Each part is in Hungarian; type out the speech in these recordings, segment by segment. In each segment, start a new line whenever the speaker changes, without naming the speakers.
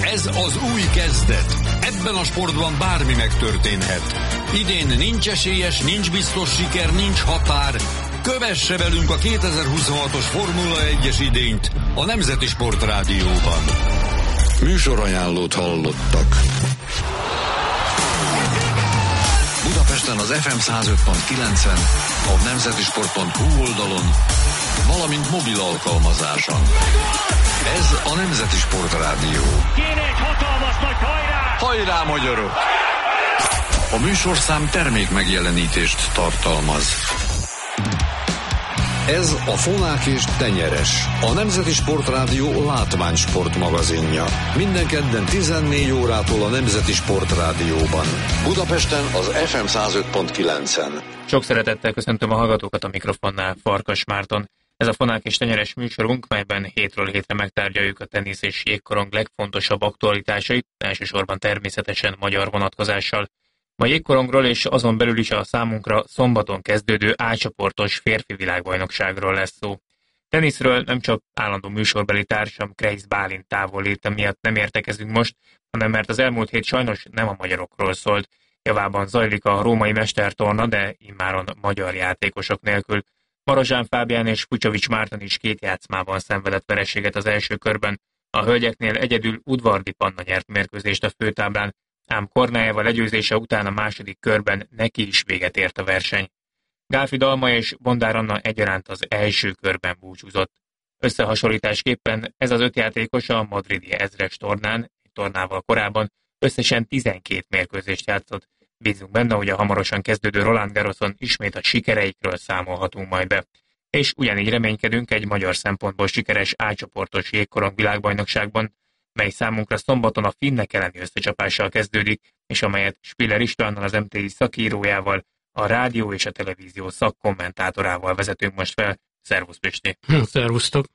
Ez az új kezdet. Ebben a sportban bármi megtörténhet. Idén nincs esélyes, nincs biztos siker, nincs határ. Kövesse velünk a 2026-os Formula 1-es idényt a Nemzeti Sport Rádióban. Műsorajánlót hallottak. Budapesten az FM 105.9-en, a nemzetisport.hu oldalon, valamint mobil alkalmazáson. Ez a Nemzeti Sport Rádió.
Kéne egy hatalmas nagy hajrá!
Hajrá, magyarok! A műsorszám termék megjelenítést tartalmaz. Ez a Fonák és Tenyeres, a Nemzeti Sport Rádió látványsport magazinja. Minden kedden 14 órától a Nemzeti Sport Rádióban. Budapesten az FM 105.9-en.
Sok szeretettel köszöntöm a hallgatókat, a mikrofonnál Farkas Márton. Ez a Fonák és Tenyeres műsorunk, melyben hétről hétre megtárgyaljuk a tenisz és jégkorong legfontosabb aktualitásait, elsősorban természetesen magyar vonatkozással. Ma jégkorongról és azon belül is a számunkra szombaton kezdődő A-csoportos férfi világbajnokságról lesz szó. Teniszről nem csak állandó műsorbeli társam Kreisz Bálint távolléte miatt nem értekezünk most, hanem mert az elmúlt hét sajnos nem a magyarokról szólt. Javában zajlik a római mestertorna, de immáron magyar játékosok nélkül. Marozsán Fábián és Pucsovics Márton is 2 játszmában szenvedett vereséget az első körben. A hölgyeknél egyedül Udvardi Panna nyert mérkőzést a főtáblán, ám Kornályeva legyőzése után a második körben neki is véget ért a verseny. Gálfi Dalma és Bondár Anna egyaránt az első körben búcsúzott. Összehasonlításképpen ez az 5 játékos a madridi ezres tornán, egy tornával korábban összesen 12 mérkőzést játszott. Bízunk benne, hogy a hamarosan kezdődő Roland Garroson ismét a sikereikről számolhatunk majd be. És ugyanígy reménykedünk egy magyar szempontból sikeres A-csoportos jégkorong világbajnokságban, mely számunkra szombaton a finnek elleni összecsapással kezdődik, és amelyet Spiller Istvánnal, az MTI szakírójával, a rádió és a televízió szakkommentátorával vezetünk most fel. Szervusz, Pisti!
Szervusztok!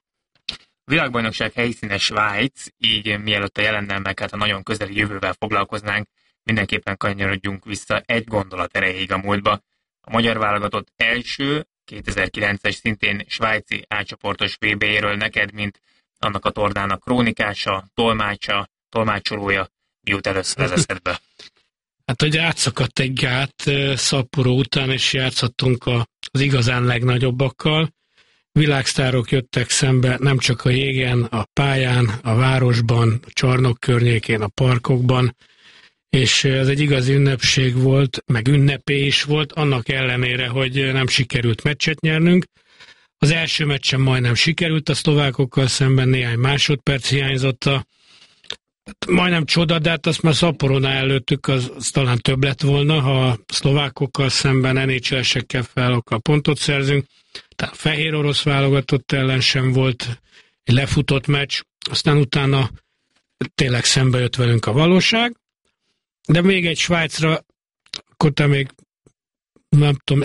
A világbajnokság helyszíne Svájc, így mielőtt a jelennel meg hát a nagyon közeli jövővel foglalkoznánk, mindenképpen kanyarodjunk vissza egy gondolat erejéig a múltba. A magyar válogatott első 2009-es szintén svájci A-csoportos VB-ről neked, mint annak a tornának krónikása, tolmácsolója, jut először az eszedbe?
Hát, hogy átszakadt egy gát Szapporo után, és játszottunk az igazán legnagyobbakkal. Világsztárok jöttek szembe nem csak a jégen, a pályán, a városban, a csarnok környékén, a parkokban, és ez egy igazi ünnepség volt, meg ünnepé is volt, annak ellenére, hogy nem sikerült meccset nyernünk. Az első meccsen majdnem sikerült a szlovákokkal szemben, néhány másodperc hiányzott majdnem csoda, de hát azt már Szapporonál előttük, az talán több lett volna, ha a szlovákokkal szemben NHL-esekkel felokkal pontot szerzünk. Tehát a fehér orosz válogatott ellen sem volt egy lefutott meccs, aztán utána tényleg szembe jött velünk a valóság. De még egy Svájcra, akkor te még, nem tudom,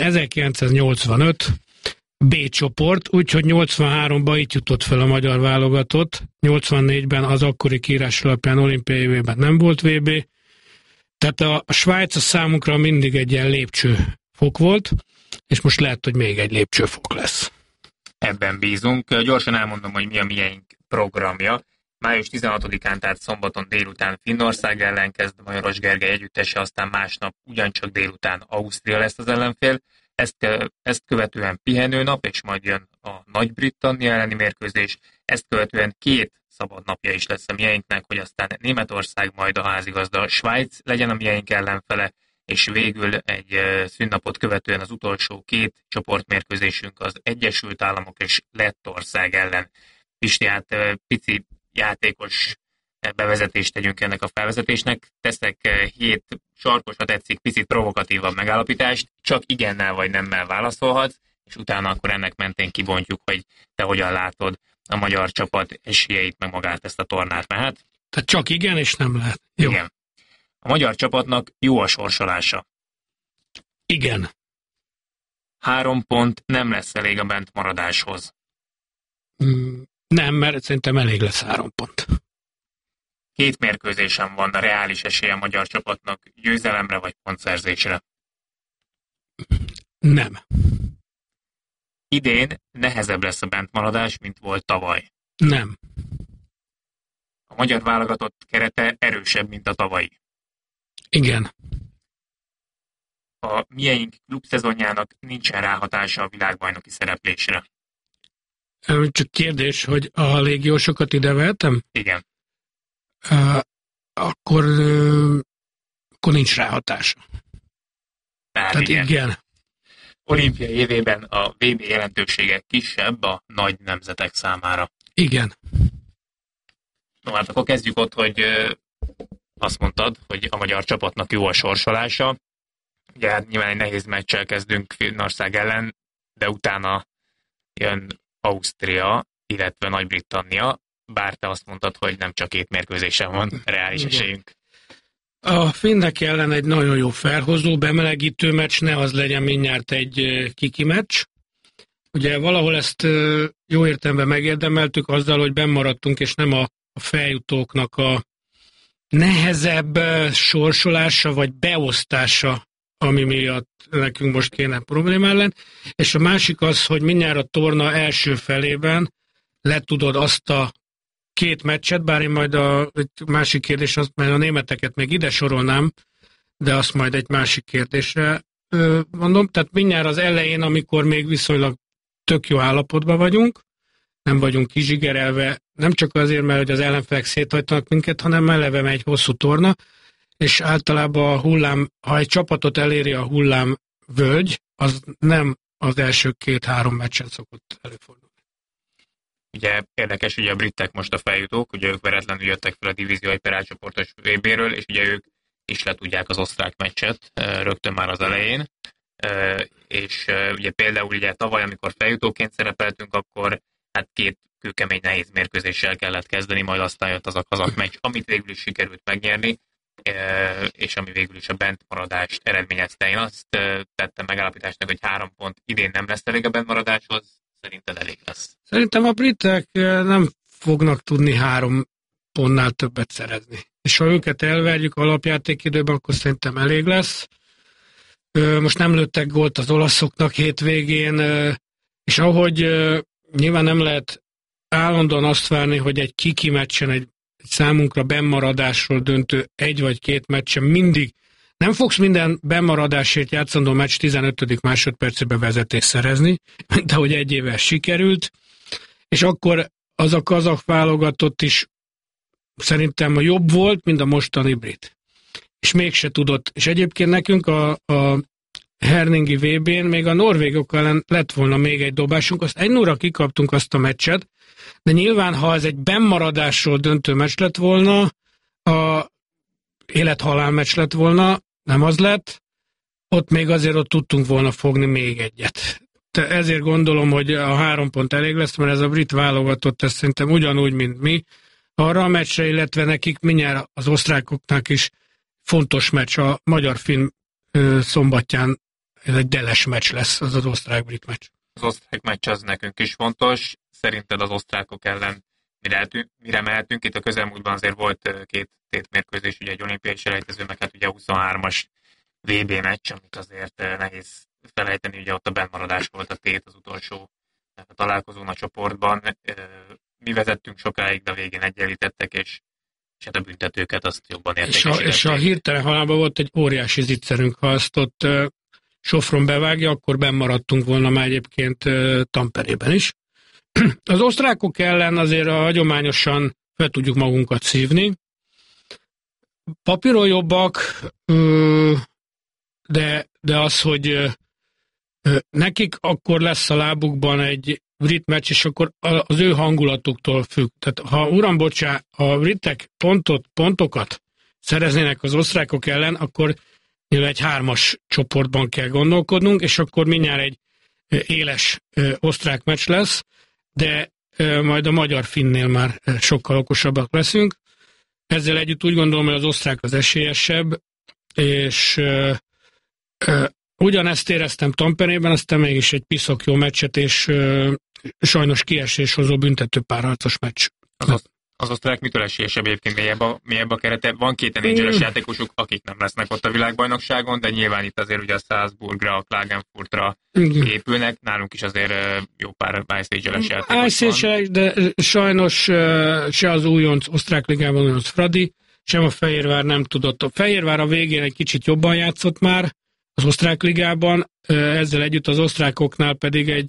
1985 B csoport, úgyhogy 83-ban itt jutott fel a magyar válogatott, 84-ben az akkori kiírás alapján olimpiai VB-ben nem volt VB, tehát a Svájc a számunkra mindig egy ilyen lépcsőfok volt, és most lehet, hogy még egy lépcsőfok lesz.
Ebben bízunk. Gyorsan elmondom, hogy mi a miénk programja. Május 16-án, tehát szombaton délután Finnország ellen kezd Majoros Gergely együttese, aztán másnap ugyancsak délután Ausztria lesz az ellenfél. Ezt követően pihenőnap, és majd jön a Nagy-Britannia elleni mérkőzés. Ezt követően 2 szabad napja is lesz a mieinknek, hogy aztán Németország, majd a házigazda Svájc legyen a mieink ellenfele, és végül egy szünnapot követően az utolsó 2 csoportmérkőzésünk az Egyesült Államok és Lettország ellen. Pisti, hát pici játékos bevezetést tegyünk ennek a felvezetésnek. Teszek 7 sarkos, ha tetszik, picit provokatívabb megállapítást, csak igennel vagy nemmel válaszolhatsz, és utána akkor ennek mentén kibontjuk, hogy te hogyan látod a magyar csapat esélyeit, meg magát ezt a tornát. Mehet?
Tehát csak igen, és nem lehet. Jó.
Igen. A magyar csapatnak jó a sorsolása.
Igen.
3 pont nem lesz elég a bentmaradáshoz.
Nem, mert szerintem elég lesz 3 pont.
2 mérkőzésen van a reális esélye a magyar csapatnak győzelemre vagy pontszerzésre.
Nem.
Idén nehezebb lesz a bentmaradás, mint volt tavaly.
Nem.
A magyar válogatott kerete erősebb, mint a tavalyi.
Igen.
A mieink klubszezonjának nincsen ráhatása a világbajnoki szereplésre.
Csak kérdés, hogy a légiósokat ide vehetem?
Igen.
Akkor nincs ráhatása. Tehát igen.
Olimpia évében a VB jelentősége kisebb a nagy nemzetek számára.
Igen.
No, hát akkor kezdjük ott, hogy azt mondtad, hogy a magyar csapatnak jó a sorsolása. Ugye hát nyilván egy nehéz meccsel kezdünk Finnország ellen, de utána jön Ausztria, illetve Nagy-Britannia, bár te azt mondtad, hogy nem csak 2 mérkőzésen van reális esélyünk.
A finnek ellen egy nagyon jó felhozó, bemelegítő meccs, ne az legyen mindjárt egy kiki meccs. Ugye valahol ezt jó értelemben megérdemeltük azzal, hogy bennmaradtunk, és nem a feljutóknak a nehezebb sorsolása, vagy beosztása, ami miatt nekünk most kéne probléma ellen. És a másik az, hogy mindjárt a torna első felében letudod azt a 2 meccset, bár én majd a másik kérdés, azt majd a németeket még ide sorolnám, de azt majd egy másik kérdésre mondom. Tehát mindjárt az elején, amikor még viszonylag tök jó állapotban vagyunk, nem vagyunk kizsigerelve, nem csak azért, mert hogy az ellenfelek széthagytanak minket, hanem eleve megy hosszú torna, és általában a hullám, ha egy csapatot eléri a hullám völgy, az nem az első 2-3 meccsen szokott előfordulni.
Ugye érdekes, ugye a britek most a feljutók, ugye ők veretlenül jöttek fel a divízió hyperátcsoportos VB-ről, és ugye ők is letudják az osztrák meccset rögtön már az elején. És ugye például ugye tavaly, amikor feljutóként szerepeltünk, akkor hát 2 kőkemény nehéz mérkőzéssel kellett kezdeni, majd aztán jött az a kazak meccs, amit végül is sikerült megnyerni, és ami végül is a bentmaradást eredményezte. Én azt tettem megállapításnak, hogy 3 pont idén nem lesz elég a bentmaradáshoz, szerinted elég lesz?
Szerintem a britek nem fognak tudni 3 pontnál többet szerezni. És ha őket elverjük alapjátékidőben, akkor szerintem elég lesz. Most nem lőttek gólt az olaszoknak hétvégén, és ahogy nyilván nem lehet állandóan azt várni, hogy egy kiki meccsen, egy számunkra bennmaradásról döntő 1 vagy 2 meccsen mindig nem fogsz minden bennmaradásért játszandó meccs 15. másodpercében vezetést szerezni, mint ahogy egy éve sikerült, és akkor az a kazak válogatott is szerintem a jobb volt, mint a mostani brit. És mégse tudott. És egyébként nekünk a Herningi VB-n még a norvégok ellen lett volna még egy dobásunk, azt 1-0-ra kikaptunk azt a meccset, de nyilván, ha ez egy bennmaradásról döntő meccs lett volna, a élet-halál meccs lett volna, nem az lett, ott még azért ott tudtunk volna fogni még egyet. De ezért gondolom, hogy a 3 pont elég lesz, mert ez a brit válogatott, ez szerintem ugyanúgy, mint mi, arra a meccsre, illetve nekik mindjárt az osztrákoknak is fontos meccs, a magyar-finn szombatján ez egy deles meccs lesz, az osztrák-brit meccs.
Az osztrák meccs az nekünk is fontos. Szerinted az osztrákok ellen mire mehetünk? Itt a közelmúltban azért volt 2 tétmérkőzés, ugye egy olimpiai selejtező, meg hát ugye a 23-as VB meccs, amit azért nehéz felejteni, ugye ott a bennmaradás volt a tét az utolsó találkozón a csoportban. Mi vezettünk sokáig, de a végén egyenlítettek, és hát a büntetőket azt jobban értékesítették.
És a hirtelen halálban volt egy óriási zicserünk, ha azt ott Sofron bevágja, akkor bennmaradtunk volna már egyébként Tamperében is. Az osztrákok ellen azért hagyományosan fel tudjuk magunkat szívni. Papíron jobbak, de az, hogy nekik akkor lesz a lábukban egy brit meccs, és akkor az ő hangulatuktól függ. Tehát ha uram bocsá, a britek pontokat szereznének az osztrákok ellen, akkor nyilván egy 3-as csoportban kell gondolkodnunk, és akkor mindjárt egy éles osztrák meccs lesz, de majd a magyar-finnél már sokkal okosabbak leszünk. Ezzel együtt úgy gondolom, hogy az osztrák az esélyesebb, és ugyanezt éreztem Tamperében, aztán mégis egy piszok jó meccset, és sajnos kiesés hozó büntető párharcos meccs.
Az osztrák mitől esélyesebb egyébként mélyebb a kerete? Van két NHL-es játékosuk, akik nem lesznek ott a világbajnokságon, de nyilván itt azért ugye a Salzburgra, a Klagenfurtra épülnek, nálunk is azért jó pár ICHL-es játékos van.
De sajnos se az újonc osztrák ligában újonc Fradi, sem a Fehérvár nem tudott. A Fehérvár a végén egy kicsit jobban játszott már az osztrák ligában, ezzel együtt az osztrákoknál pedig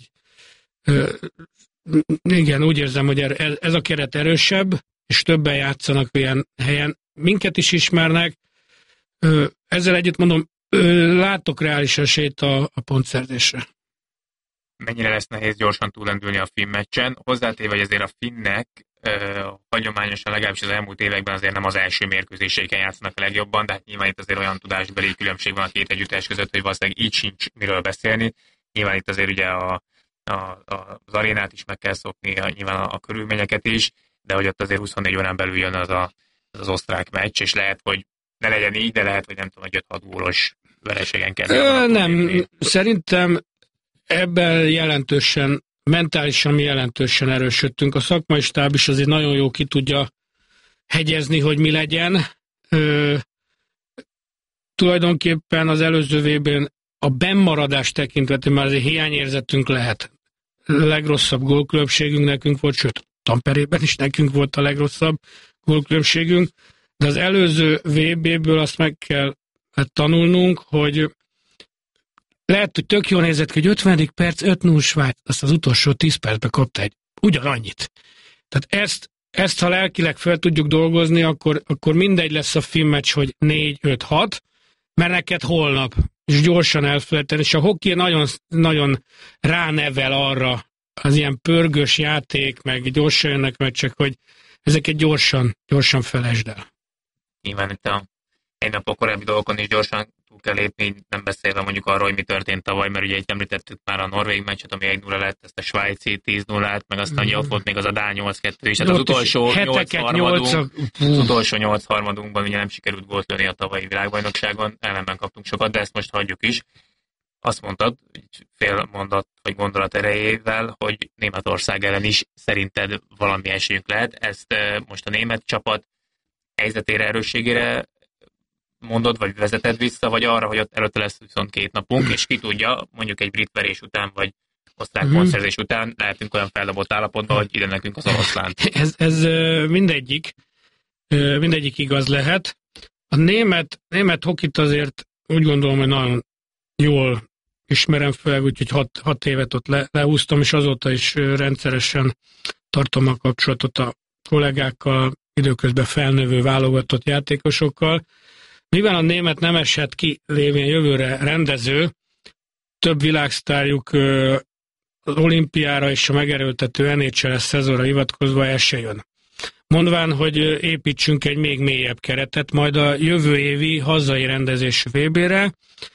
igen, úgy érzem, hogy ez a keret erősebb, és többen játszanak ilyen helyen. Minket is ismernek. Ezzel együtt mondom, látok reális esélyt a pontszerzésre.
Mennyire lesz nehéz gyorsan túlendülni a finn meccsen? Hozzátéve, hogy azért a finnek hagyományosan legalábbis az elmúlt években azért nem az első mérkőzéseiken játszanak a legjobban, de hát nyilván itt azért olyan tudásbeli különbség van a két együttes között, hogy valószínűleg így sincs miről beszélni. Nyilván itt azért ugye az arénát is meg kell szokni, nyilván a körülményeket is, de hogy ott azért 24 órán belül jön az osztrák meccs, és lehet, hogy ne legyen így, de lehet, hogy nem tudom, hogy 5-6 gólos vereségen kell.
Nem, szerintem ebben mentálisan mi jelentősen erősödtünk. A szakmai stáb is azért nagyon jó ki tudja hegyezni, hogy mi legyen. Tulajdonképpen az előző VB-n a bennmaradás tekintetében már azért hiányérzetünk lehet. A legrosszabb gólkülönbségünk nekünk volt, sőt, Tamperében is nekünk volt a legrosszabb gólkülönbségünk, de az előző VB-ből azt meg kell tanulnunk, hogy lehet, hogy tök jól nézett, hogy 50. perc 5-0 Svájc, azt az utolsó 10 percben kapta ugyanannyit. Tehát ezt ha lelkileg fel tudjuk dolgozni, akkor mindegy lesz a finn meccs, hogy 4-5-6, mert neked holnap, és gyorsan elfelejteni, és a hockey nagyon, nagyon ránevel arra az ilyen pörgős játék, meg gyorsan jönnek meccsek, hogy ezeket gyorsan felejtsd el.
Nyilván itt egy nap a korábbi dolgokon is gyorsan túl kell lépni, nem beszélve mondjuk arról, hogy mi történt tavaly, mert ugye itt említettük már a norvég meccset, ami 1-0 lett, ezt a svájci 10-0-át, meg aztán ugye ott volt még az a Dán 8-2 is, hát az utolsó 8 harmadunkban ugye nem sikerült gólt lőni a tavalyi világbajnokságon, ellenben kaptunk sokat, de ezt most hagyjuk is. Azt mondtad, fél mondat vagy gondolat erejével, hogy Németország ellen is szerinted valami esélyünk lehet. Ezt most a német csapat helyzetére, erősségére mondod, vagy vezeted vissza, vagy arra, hogy ott előtte lesz 22 napunk, és ki tudja, mondjuk egy brit verés után, vagy osztrák pontszerzés után lehetünk olyan feldobott állapotban, hogy ide nekünk az oroszlán.
Ez mindegyik igaz lehet. A német hokit azért úgy gondolom, hogy nagyon jól ismerem fel, úgyhogy 6 évet ott lehúztam, és azóta is rendszeresen tartom a kapcsolatot a kollégákkal, időközben felnövő válogatott játékosokkal. Mivel a német nem esett ki lévén jövőre rendező, több világsztárjuk az olimpiára és a megerőltető NHL-es szezonra hivatkozva el se jön. Mondván, hogy építsünk egy még mélyebb keretet, majd a jövő évi hazai rendezésű VB-re.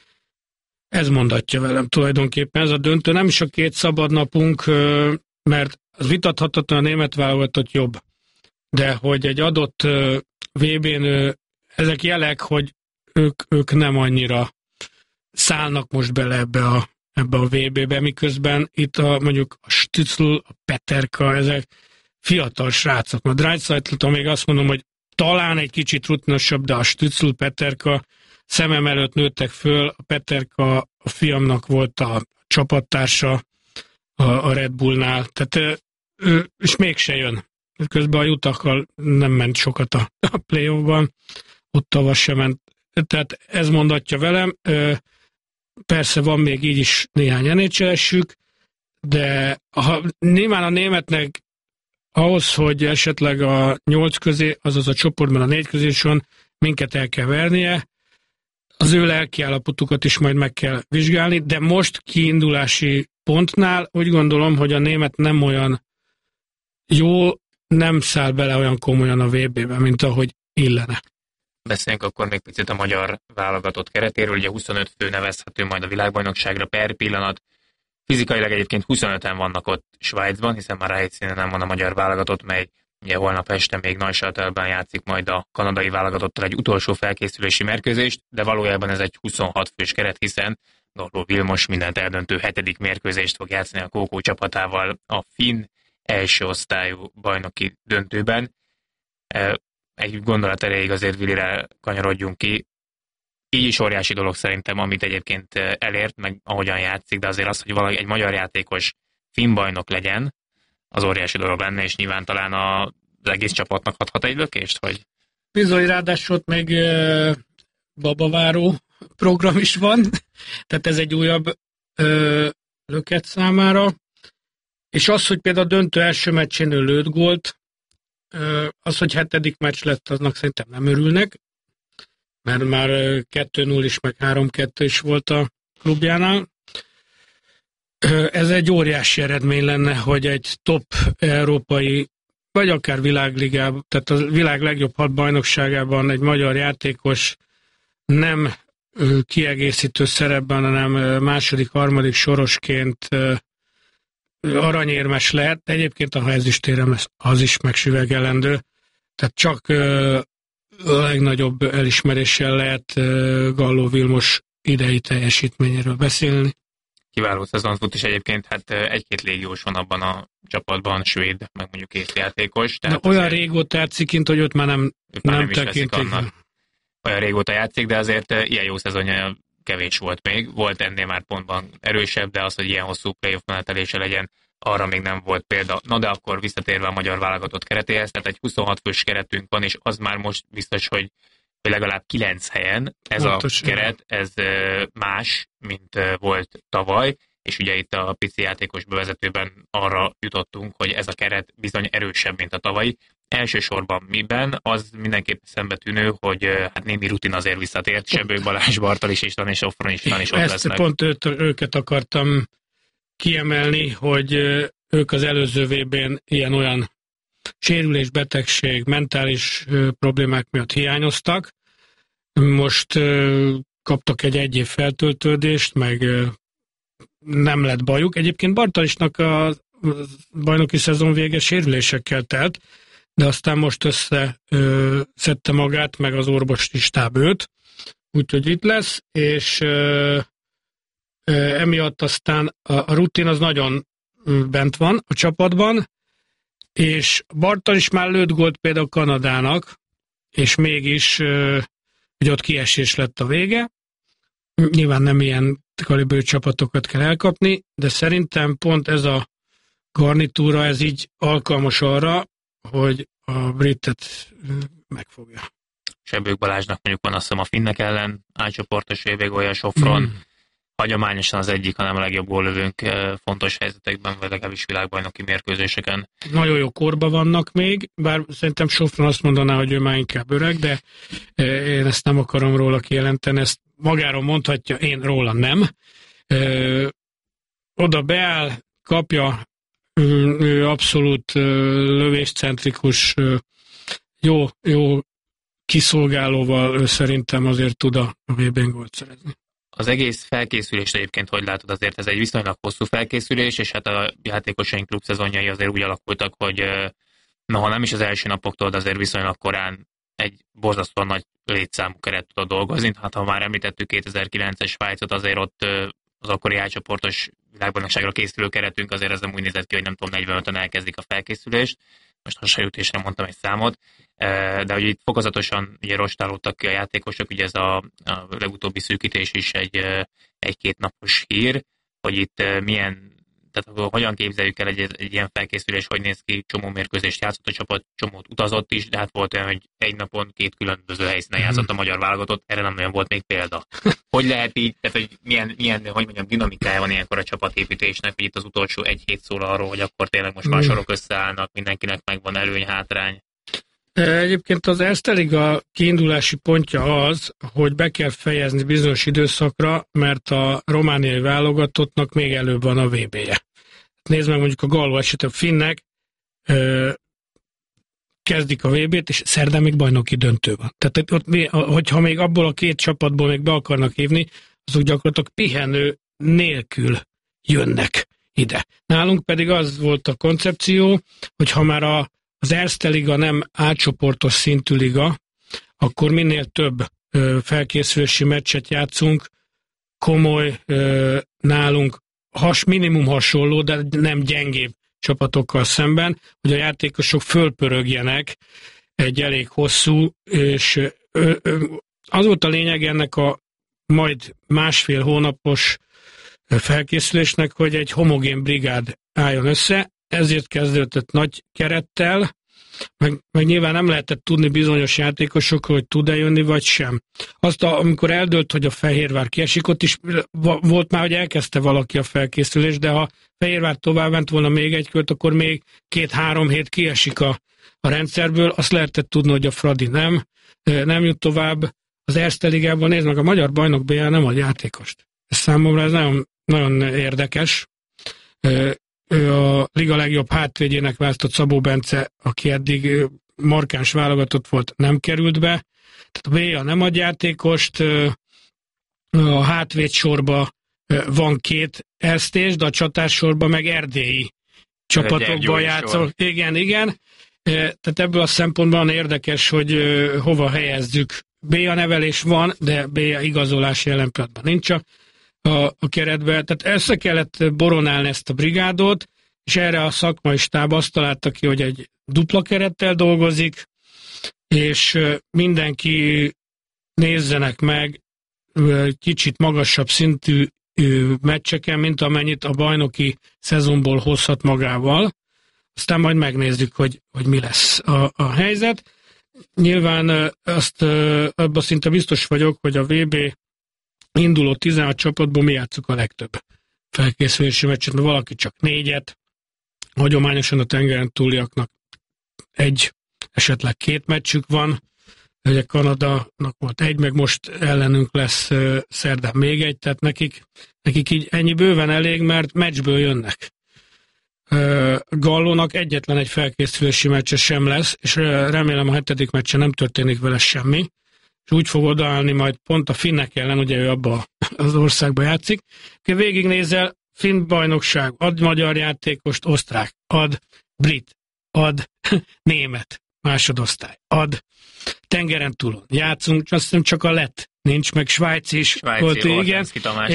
Ez mondatja velem tulajdonképpen, ez a döntő. Nem is a 2 szabadnapunk, mert az vitathatatlan a német válogatott jobb. De hogy egy adott VB-n ezek jelek, hogy ők nem annyira szállnak most bele ebbe a VB-be, miközben itt mondjuk a Stützl, a Peterka, ezek fiatal srácok. A Draisaitl-tól még azt mondom, hogy talán egy kicsit rutinosabb, de a Stützl, Peterka szemem előtt nőttek föl. A Peterka a fiamnak volt a csapattársa a Red Bullnál, tehát és mégse jön. Közben a Utakkal nem ment sokat a play-offban, Ottawa sem ment. Tehát ez mondatja velem. Persze van még így is néhány NHL-esük, de nyilván a németnek ahhoz, hogy esetleg a 8 közé, azaz a csoportban a 4 közé is van, minket el kell vernie, az ő lelkiállapotukat is majd meg kell vizsgálni, de most kiindulási pontnál úgy gondolom, hogy a német nem olyan jó, nem száll bele olyan komolyan a VB-be, mint ahogy illene.
Beszéljünk akkor még picit a magyar válogatott keretéről, ugye 25 fő nevezhető majd a világbajnokságra per pillanat. Fizikailag egyébként 25-en vannak ott Svájcban, hiszen már a helyszínen nem van a magyar válogatott, mely ugye holnap este még Neuchâtelben játszik majd a kanadai válogatottal egy utolsó felkészülési mérkőzést, de valójában ez egy 26 fős keret, hiszen Norló Vilmos mindent eldöntő 7. mérkőzést fog játszani a KK csapatával a finn első osztályú bajnoki döntőben. Egy gondolat erejéig azért Willire kanyarodjunk ki. Így is óriási dolog szerintem, amit egyébként elért, meg ahogyan játszik, de azért az, hogy valaki egy magyar játékos finn bajnok legyen, az óriási dolog lenne, és nyilván talán az egész csapatnak adhat egy lökést, hogy...
Bizony, ráadásul ott még babaváró program is van, tehát ez egy újabb löket számára. És az, hogy például a döntő első meccsén ő lőtt gólt, az, hogy 7. meccs lett, aznak szerintem nem örülnek, mert már 2-0 is, meg 3-2 is volt a klubjánál. Ez egy óriási eredmény lenne, hogy egy top európai, vagy akár világligában, tehát a világ legjobb 6 bajnokságában egy magyar játékos nem kiegészítő szerepben, hanem második, harmadik sorosként aranyérmes lehet, de egyébként a ezüstérem az is megsüvegelendő. Tehát csak a legnagyobb elismeréssel lehet Galló Vilmos idei teljesítményéről beszélni.
Kiváló szezon fut, és egyébként hát egy-két légiós van abban a csapatban, svéd, meg mondjuk észjátékos.
De olyan régóta játszik, hogy őt már nem tekintik.
Olyan régóta játszik, de azért ilyen jó szezonja kevés volt még. Volt ennél már pontban erősebb, de az, hogy ilyen hosszú playoff menetelése legyen, arra még nem volt példa. Na de akkor visszatérve a magyar válogatott keretéhez, tehát egy 26 fős keretünk van, és az már most biztos, hogy legalább 9 helyen ez pontos, a keret, ez más, mint volt tavaly, és ugye itt a pici játékos bevezetőben arra jutottunk, hogy ez a keret bizony erősebb, mint a tavalyi. Elsősorban miben? Az mindenképp szembetűnő, hogy hát némi rutin azért visszatért, Sebő Balázs, Bartalis István és Sofron István is ott lesznek.
Pont őket akartam kiemelni, hogy ők az előző VB-n ilyen-olyan sérülés, betegség, mentális problémák miatt hiányoztak. Most kaptak egy év feltöltődést, meg nem lett bajuk. Egyébként Bartalisnak a bajnoki szezon vége sérülésekkel telt, de aztán most összeszedte magát, meg az orvosi stáb őt, úgyhogy itt lesz, és emiatt aztán a rutin az nagyon bent van a csapatban, és Bartalis már lőtt gólt például Kanadának, és mégis hogy ott kiesés lett a vége. Nyilván nem ilyen kaliberű csapatokat kell elkapni, de szerintem pont ez a garnitúra, ez így alkalmas arra, hogy a britet megfogja.
Sebők Balázsnak mondjuk van azt hiszem a finnek ellen átcsoportos VB-gólja, Sofron. Hagyományosan az egyik, hanem a legjobb góllövőnk fontos helyzetekben, vagy legalábbis világbajnoki mérkőzéseken.
Nagyon jó korban vannak még, bár szerintem Sofron azt mondaná, hogy ő már inkább öreg, de én ezt nem akarom róla kijelenteni, ezt magáról mondhatja, én róla nem. Oda beáll, kapja, ő abszolút lövéscentrikus, jó kiszolgálóval ő szerintem azért tud a VB-n gólt szerezni.
Az egész felkészülést egyébként hogy látod, azért ez egy viszonylag hosszú felkészülés, és hát a játékosaink klubszezonjai azért úgy alakultak, hogy ha nem is az első napoktól, de azért viszonylag korán egy borzasztóan nagy létszámú keret tudott dolgozni. Hát ha már említettük 2009-es Svájcot, azért ott az akkori átcsoportos világbajnokságra készülő keretünk azért ez nem úgy nézett ki, hogy nem tudom, 45-ön elkezdik a felkészülést. Most hasonlítésre mondtam egy számot, de hogy itt fokozatosan ugye rostálódtak ki a játékosok, ugye ez a legutóbbi szűkítés is egy-két napos hír, hogy itt milyen, tehát hogyan képzeljük el egy ilyen felkészülés, hogy néz ki, csomó mérkőzést játszott a csapat, csomót utazott is, de hát volt olyan, hogy egy napon 2 különböző helyszínen játszott a magyar válogatott, erre nem nagyon volt még példa. Hogy lehet így, tehát hogy milyen hogy mondjam, dinamikája van ilyenkor a csapatépítésnek, hogy itt az utolsó egy hét szól arról, hogy akkor tényleg most már sorok összeállnak, mindenkinek megvan előny, hátrány.
Egyébként az Erste Liga kiindulási pontja az, hogy be kell fejezni bizonyos időszakra, mert a romániai válogatottnak még előbb van a VB-je. Nézd meg mondjuk a Galló esetben finnek, kezdik a VB-t, és szerdán még bajnoki döntő van. Tehát ott, hogyha még abból a 2 csapatból még be akarnak hívni, azok gyakorlatilag pihenő nélkül jönnek ide. Nálunk pedig az volt a koncepció, hogy ha már az Erste Liga nem átcsoportos szintű liga, akkor minél több felkészülési meccset játszunk, komoly, nálunk minimum hasonló, de nem gyengébb csapatokkal szemben, hogy a játékosok fölpörögjenek, egy elég hosszú, és az volt a lényeg ennek a majd másfél hónapos felkészülésnek, hogy egy homogén brigád álljon össze, ezért kezdődött nagy kerettel, meg nyilván nem lehetett tudni bizonyos játékosokról, hogy tud-e jönni, vagy sem. Amikor eldőlt, hogy a Fehérvár kiesik, ott is volt már, hogy elkezdte valaki a felkészülést, de ha Fehérvár tovább ment volna még egy kört, akkor még 2-3 hét kiesik a rendszerből. Azt lehetett tudni, hogy a Fradi nem jut tovább. Az Erste Ligában, nézd meg, a magyar bajnok BL nem ad játékost. Ez számomra ez nagyon, nagyon érdekes. A liga legjobb hátvédjének választott Szabó Bence, aki eddig markáns válogatott volt, nem került be. Tehát a BA nem ad játékost, a hátvéd sorba van 2 erztés, de a csatársorban meg erdélyi csapatokban játszol. Igen. Tehát ebből a szempontban érdekes, hogy hova helyezzük. BA nevelés van, de BA igazolás jelen pillanatban nincs a keretben. Tehát össze kellett boronálni ezt a brigádot, és erre a szakmai stáb azt találta ki, hogy egy dupla kerettel dolgozik, és mindenki nézzenek meg kicsit magasabb szintű meccseken, mint amennyit a bajnoki szezonból hozhat magával. Aztán majd megnézzük, hogy mi lesz a helyzet. Nyilván abban szinte biztos vagyok, hogy a VB induló 16 csapatból mi játszuk a legtöbb felkészülési meccset, mert valaki csak 4-et, hagyományosan a tengeren túliaknak 1, esetleg 2 meccsük van, ugye Kanadának volt 1, meg most ellenünk lesz szerdán még 1, tehát nekik így ennyi bőven elég, mert meccsből jönnek. Gallónak egyetlen egy felkészülési meccse sem lesz, és remélem a 7. meccsen nem történik vele semmi, és úgy fog odaállni majd pont a finnek ellen, ugye ő abba az országba játszik. Végignézel, finn bajnokság, ad magyar játékost, osztrák, ad brit, ad német, másodosztály, ad tengeren túlon. Játszunk, azt hiszem csak a lett nincs, meg svájci is volt, igen,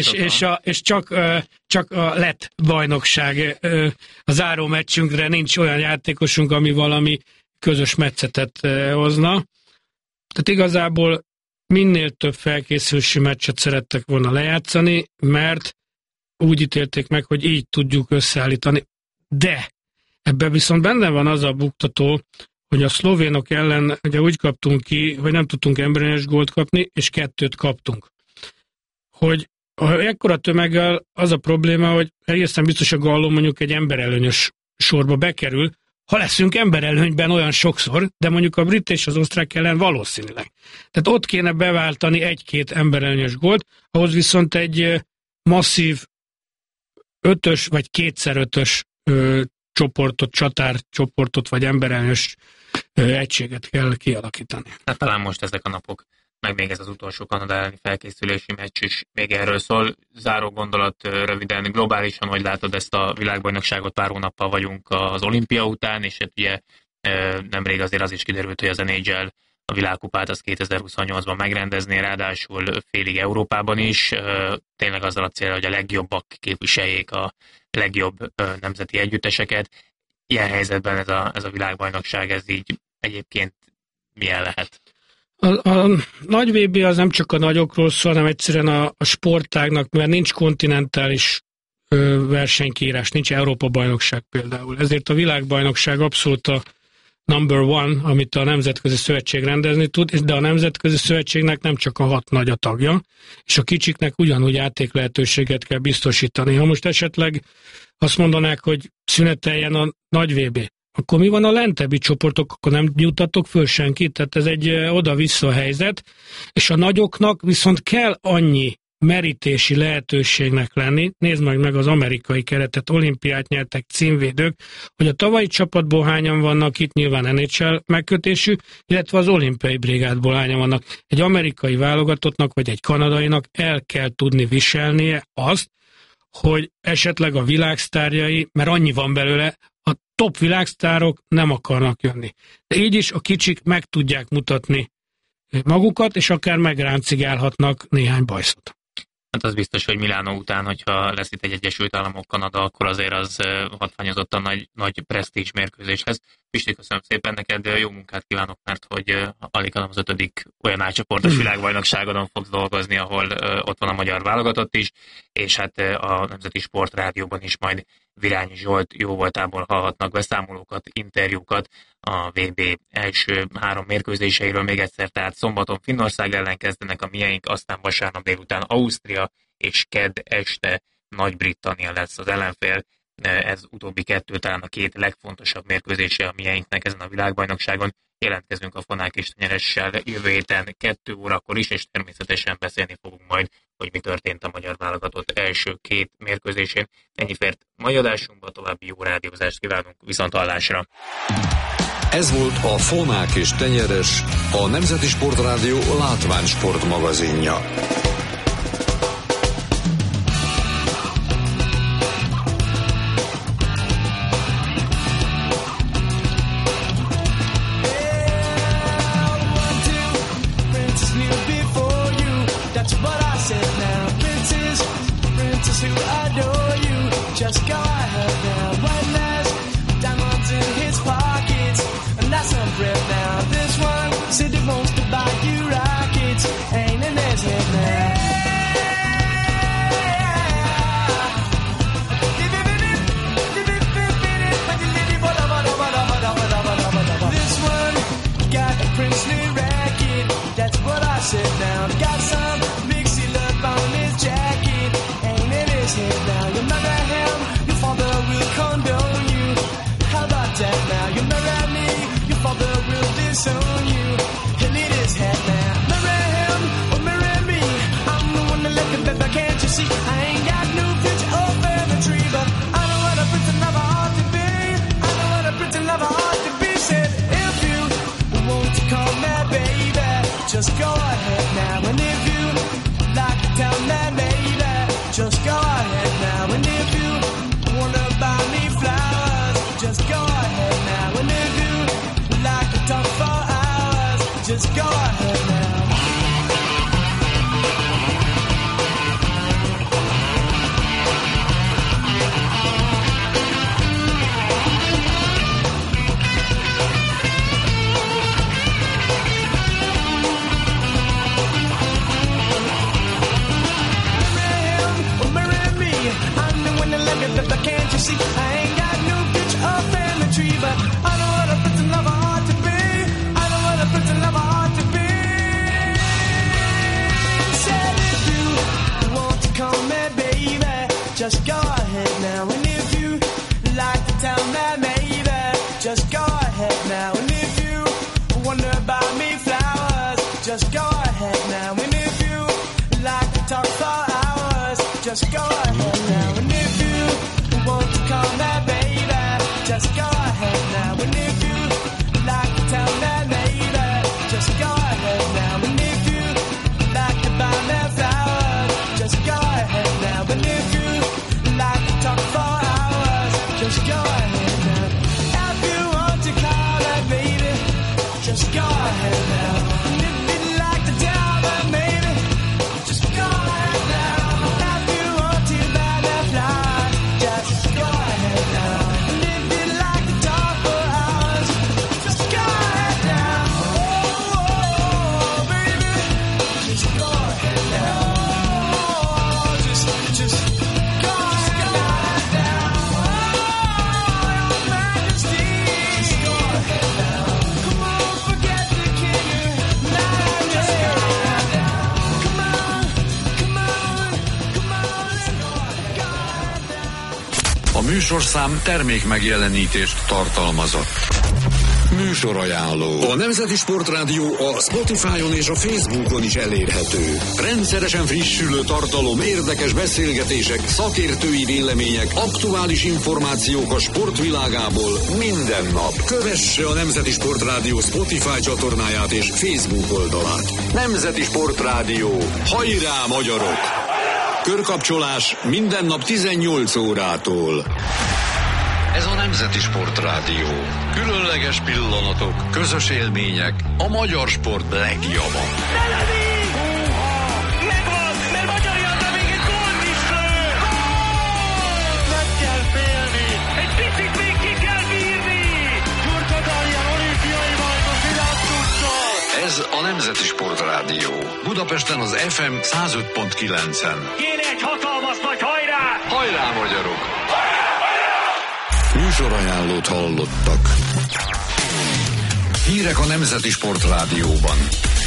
és csak a lett bajnokság a záró meccsünkre nincs olyan játékosunk, ami valami közös metszetet hozna. Tehát igazából minél több felkészülési meccset szerettek volna lejátszani, mert úgy ítélték meg, hogy így tudjuk összeállítani. De ebben viszont benne van az a buktató, hogy a szlovénok ellen ugye úgy kaptunk ki, hogy nem tudtunk emberellenes gólt kapni, és 2 kaptunk. Hogy ekkora tömeggel az a probléma, hogy egészen biztos a Galló mondjuk egy emberelőnyös sorba bekerül, ha leszünk emberelőnyben olyan sokszor, de mondjuk a brit és az osztrák ellen valószínűleg. Tehát ott kéne beváltani 1-2 emberelőnyös gólt, ahhoz viszont egy masszív 5-ös vagy 2x5-ös csoportot, csatárcsoportot vagy emberelőnyös egységet kell kialakítani.
Hát talán most ezek a napok, meg még ez az utolsó Kanada elleni felkészülési meccs is még erről szól. Záró gondolat röviden, globálisan, hogy látod ezt a világbajnokságot, pár hónappal vagyunk az olimpia után, és hát ugye nemrég azért az is kiderült, hogy az NHL a világkupát az 2028-ban megrendezné, ráadásul félig Európában is, tényleg azzal a célra, hogy a legjobbak képviseljék a legjobb nemzeti együtteseket. Ilyen helyzetben ez a világbajnokság, ez így egyébként milyen lehet?
A nagy VB az nem csak a nagyokról szól, hanem egyszerűen a sportágnak, mert nincs kontinentális versenykírás, nincs Európa-bajnokság például. Ezért a világbajnokság abszolút a number one, amit a Nemzetközi Szövetség rendezni tud, de a Nemzetközi Szövetségnek nem csak a 6 nagy a tagja, és a kicsiknek ugyanúgy játék lehetőséget kell biztosítani. Ha most esetleg azt mondanák, hogy szüneteljen a nagy VB, akkor mi van a lentebbi csoportok, akkor nem juttatok föl senkit, tehát ez egy oda-vissza helyzet, és a nagyoknak viszont kell annyi merítési lehetőségnek lenni, nézd meg az amerikai keretet, olimpiát nyertek címvédők, hogy a tavalyi csapatból hányan vannak itt, nyilván NHL megkötésű, illetve az olimpiai brigádból hányan vannak. Egy amerikai válogatottnak, vagy egy kanadainak el kell tudni viselnie azt, hogy esetleg a világsztárjai, mert annyi van belőle, a top világsztárok nem akarnak jönni. De így is a kicsik meg tudják mutatni magukat, és akár megráncigálhatnak néhány bajszot.
Hát az biztos, hogy Milánó után, hogyha lesz itt egy Egyesült Államok, Kanada, akkor azért az hatványozottan nagy presztízs mérkőzés lesz. Pisti, köszönöm szépen neked, jó munkát kívánok, mert hogy alig az 5. olyan átcsoportos világbajnokságon fogsz dolgozni, ahol ott van a magyar válogatott is, és hát a Nemzeti Sportrádióban is majd Virányi Zsolt jó voltából hallhatnak beszámolókat, interjúkat a VB első 3 mérkőzéseiről még egyszer, tehát szombaton Finnország ellen kezdenek a mieink, aztán vasárnap délután Ausztria, és kedd este Nagy-Britannia lesz az ellenfél. Ez utóbbi 2 talán a 2 legfontosabb mérkőzése a mieinknek ezen a világbajnokságon. Jelentkezünk a Fonák és Tenyeressel jövő héten 2 órakor is, és természetesen beszélni fogunk majd, hogy mi történt a magyar válogatott első 2 mérkőzésén. Ennyi fért mai adásunkban, további jó rádiózást kívánunk, viszonthallásra!
Ez volt a Fonák és Tenyeres, a Nemzeti Sportrádió látványsport magazinja.
Who adore you, just go ahead now. One has diamonds in his pockets, and that's some bread now. This one said he wants to buy you rockets, ain't in his head now. This one got a princely racket, that's what I said now. Got some big seal up on his jacket. Now you marry him, your father will condone you. How about that now? You marry me, your father will disown you. He'll need his head now. Marry him or marry me, I'm the one that left him, but can't you see? I ain't got no future up in the tree, but I know what a prince and lover ought to be. I know what a prince and lover ought to be. Said if you want to call me baby, just go ahead now. And if you like to tell me baby, just go ahead now. And if you wanna buy me flowers, just go ahead now. And if you like to talk for hours, just go ahead now. But can't you see, I ain't got no future up in the tree, but I know what a prince and lover ought to be. I know what a prince and lover ought to be. Said if you want to call me baby, just go ahead now. And if you like to tell me maybe, just go ahead now. And if you wonder about me flowers, just go ahead now. And if you like to talk for hours, just go ahead now. And if you want to call me baby, just go ahead now. And if you like to tell me maybe, just go ahead now. And if you like to buy me flowers, just go ahead now. And if you like to talk for hours, just go ahead now. If you want to call me baby, just go ahead now. And if you like to tell me maybe, just go ahead now. If you want to buy me flowers, just go ahead now. And if you like to talk for hours, just go ahead now. Oh, baby, just go ahead now. Oh, just go ahead now. Oh, your majesty, just go ahead now. Come on, forget the king, now just go ahead now. Come on, come on, come on, go ahead now.
A műsorszám termék megjelenítést tartalmazott. Műsorajánló. A Nemzeti Sportrádió a Spotify-on és a Facebookon is elérhető. Rendszeresen frissülő tartalom, érdekes beszélgetések, szakértői vélemények, aktuális információk a sportvilágából minden nap. Kövesse a Nemzeti Sportrádió Spotify csatornáját és Facebook oldalát. Nemzeti Sportrádió. Hajrá, magyarok! Körkapcsolás minden nap 18 órától. Ez a Nemzeti Sportrádió. Különleges pillanatok, közös élmények, a magyar sport legjava.
Megvan! Mert magyar jön,
Ez a Nemzeti Sportrádió. Budapesten az FM 105.9-en.
Kéne egy hatalmas nagy hajrá!
Hajrá, magyarok! Műsorajánlót hallottak. Hírek a Nemzeti Sportrádióban.